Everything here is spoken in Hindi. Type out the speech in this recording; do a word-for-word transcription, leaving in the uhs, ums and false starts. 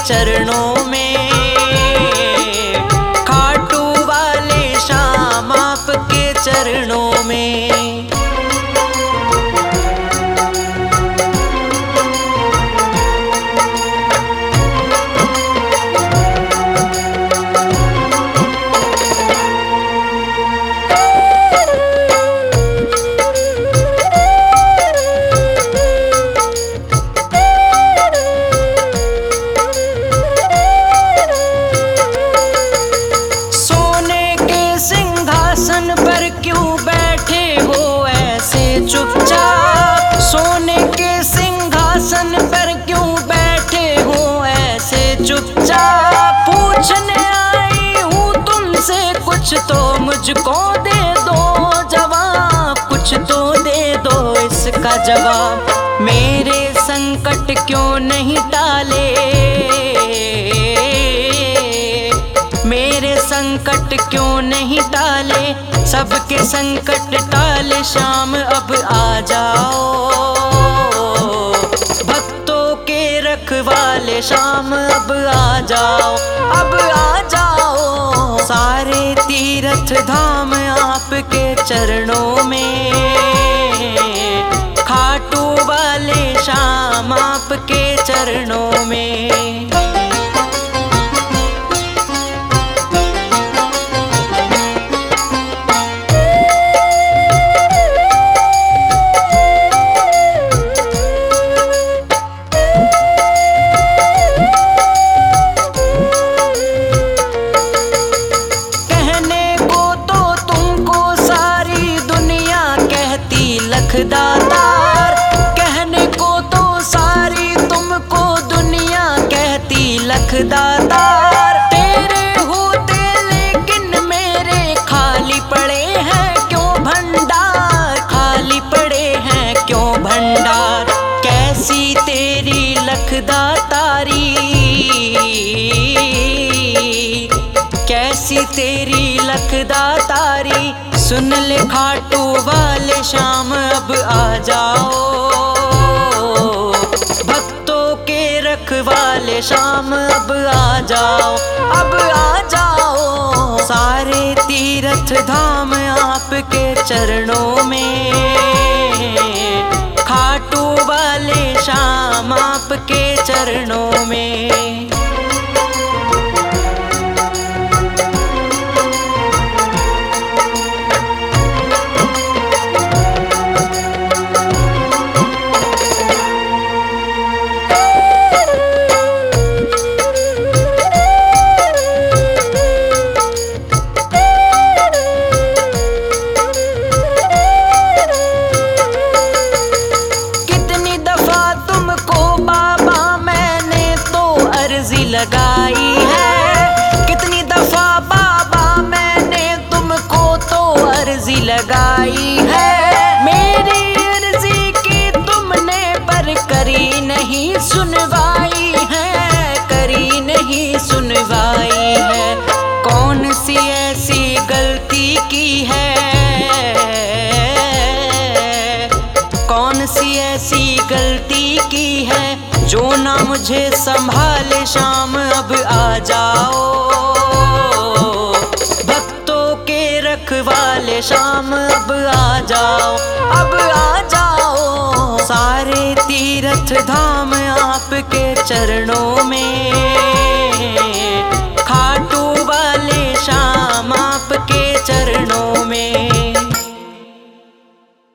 चरणों में, खाटू वाले श्याम आपके चरणों में। पर क्यों बैठे हो ऐसे चुपचाप, सोने के सिंहासन पर क्यों बैठे हो ऐसे चुपचाप। पूछने आई हूँ तुमसे कुछ तो मुझको दे दो जवाब, कुछ तो दे दो इसका जवाब। मेरे संकट क्यों नहीं टाले, मेरे संकट क्यों नहीं टाले, सबके संकट टाले श्याम अब आ जाओ। भक्तों के रखवाले श्याम अब आ जाओ, अब आ जाओ। सारे तीर्थ धाम आपके चरणों में, खाटू वाले श्याम आपके चरणों में। दातार कहने को तो सारी तुमको दुनिया कहती लख दातार। तेरे होते लेकिन मेरे खाली पड़े हैं क्यों भंडार, खाली पड़े हैं क्यों भंडार। कैसी तेरी लख दातारी, कैसी तेरी लख दातारी। सुन ले खाटू वाले श्याम अब आ जाओ, भक्तों के रखवाले श्याम अब आ जाओ, अब आ जाओ। सारे तीर्थ धाम आपके चरणों में, खाटू वाले श्याम आपके चरणों में। लगाई है कितनी दफा बाबा मैंने तुमको तो अर्जी लगाई है। मेरी अर्जी की तुमने पर करी नहीं सुनवाई है, करी नहीं सुनवाई है। कौन सी ऐसी गलती की है, कौन सी ऐसी गलती की है जो ना मुझे संभाले श्याम अब आ जाओ। भक्तों के रखवाले श्याम अब आ जाओ, अब आ जाओ। सारे तीर्थ धाम आपके चरणों में,